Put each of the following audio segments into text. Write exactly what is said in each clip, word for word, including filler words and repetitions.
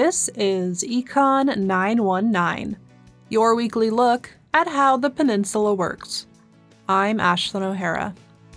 This is Econ nine one nine, your weekly look at how the peninsula works. I'm Ashlyn O'Hara.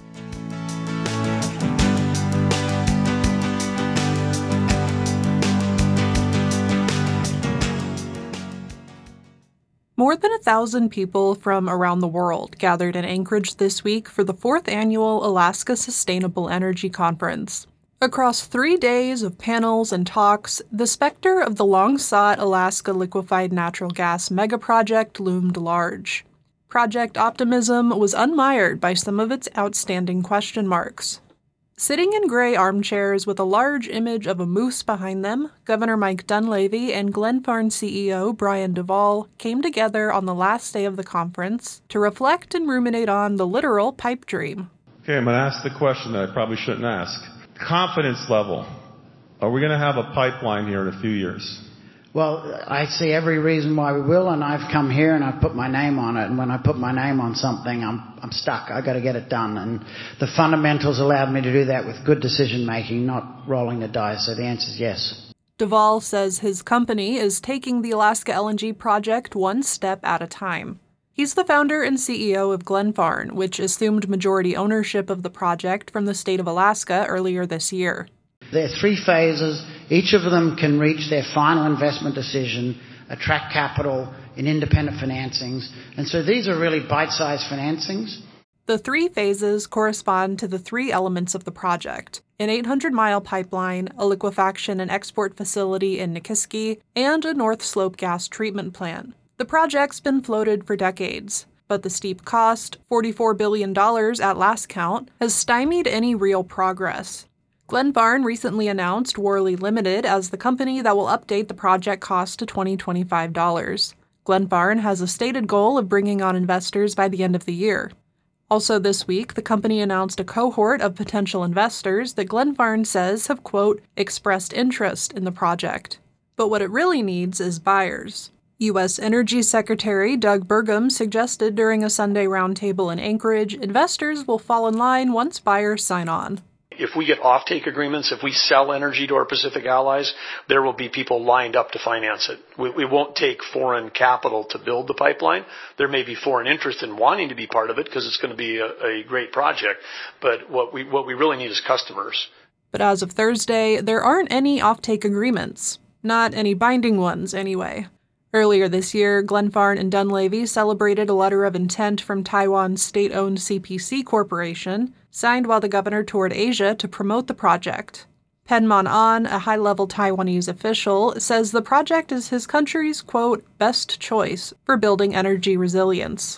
More than a thousand people from around the world gathered in Anchorage this week for the fourth annual Alaska Sustainable Energy Conference. Across three days of panels and talks, the specter of the long-sought Alaska liquefied natural gas megaproject loomed large. Project optimism was unmired by some of its outstanding question marks. Sitting in gray armchairs with a large image of a moose behind them, Governor Mike Dunleavy and Glenfarne C E O Brian Duvall came together on the last day of the conference to reflect and ruminate on the literal pipe dream. Okay, I'm going to ask the question that I probably shouldn't ask. Confidence level. Are we going to have a pipeline here in a few years? Well, I see every reason why we will, and I've come here and I've put my name on it. And when I put my name on something, I'm I'm stuck. I've got to get it done. And the fundamentals allowed me to do that with good decision making, not rolling the dice. So the answer is yes. Duvall says his company is taking the Alaska L N G project one step at a time. He's the founder and C E O of Glenfarne, which assumed majority ownership of the project from the state of Alaska earlier this year. There are three phases. Each of them can reach their final investment decision, attract capital in independent financings. And so these are really bite-sized financings. The three phases correspond to the three elements of the project: an eight hundred mile pipeline, a liquefaction and export facility in Nikiski, and a North Slope gas treatment plant. The project's been floated for decades, but the steep cost, forty-four billion dollars at last count, has stymied any real progress. Glenfarne recently announced Worley Limited as the company that will update the project cost to twenty twenty-five dollars. Glenfarne has a stated goal of bringing on investors by the end of the year. Also this week, the company announced a cohort of potential investors that Glenfarne says have, quote, expressed interest in the project. But what it really needs is buyers. U S Energy Secretary Doug Burgum suggested during a Sunday roundtable in Anchorage, investors will fall in line once buyers sign on. If we get offtake agreements, if we sell energy to our Pacific allies, there will be people lined up to finance it. We, we won't take foreign capital to build the pipeline. There may be foreign interest in wanting to be part of it because it's going to be a, a great project. But what we what we really need is customers. But as of Thursday, there aren't any offtake agreements. Not any binding ones, anyway. Earlier this year, Glenfarne and Dunleavy celebrated a letter of intent from Taiwan's state-owned C P C Corporation, signed while the governor toured Asia to promote the project. Penman An, a high-level Taiwanese official, says the project is his country's, quote, best choice for building energy resilience.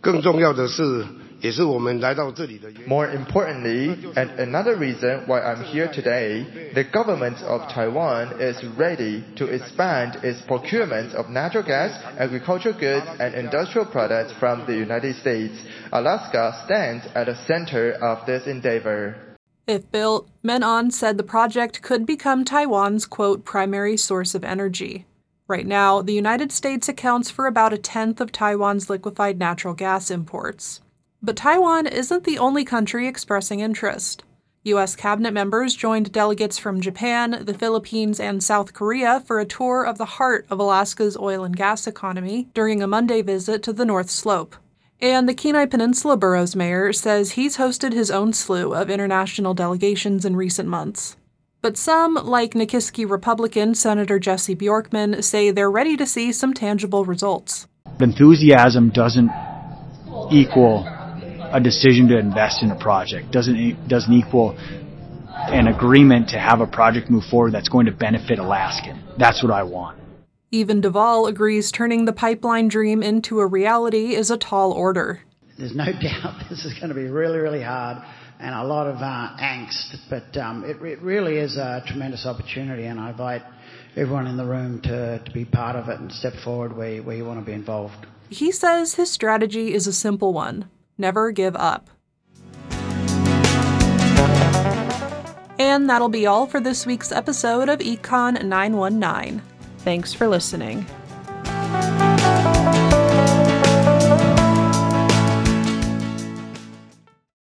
More importantly, and another reason why I'm here today, the government of Taiwan is ready to expand its procurement of natural gas, agricultural goods, and industrial products from the United States. Alaska stands at the center of this endeavor. If built, Menon said the project could become Taiwan's, quote, primary source of energy. Right now, the United States accounts for about a tenth of Taiwan's liquefied natural gas imports. But Taiwan isn't the only country expressing interest. U S cabinet members joined delegates from Japan, the Philippines, and South Korea for a tour of the heart of Alaska's oil and gas economy during a Monday visit to the North Slope. And the Kenai Peninsula Borough's mayor says he's hosted his own slew of international delegations in recent months. But some, like Nikiski Republican Senator Jesse Bjorkman, say they're ready to see some tangible results. Enthusiasm doesn't equal a decision to invest in a project, doesn't doesn't equal an agreement to have a project move forward that's going to benefit Alaskan. That's what I want. Even Duvall agrees turning the pipeline dream into a reality is a tall order. There's no doubt this is going to be really, really hard and a lot of uh, angst, but um, it, it really is a tremendous opportunity, and I invite everyone in the room to, to be part of it and step forward where, where you want to be involved. He says his strategy is a simple one: never give up. And that'll be all for this week's episode of Econ nine one nine. Thanks for listening.